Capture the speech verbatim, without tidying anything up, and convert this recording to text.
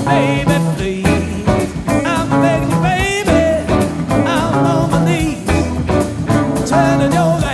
baby, please. I'm begging you, baby. I'm on my knees, telling your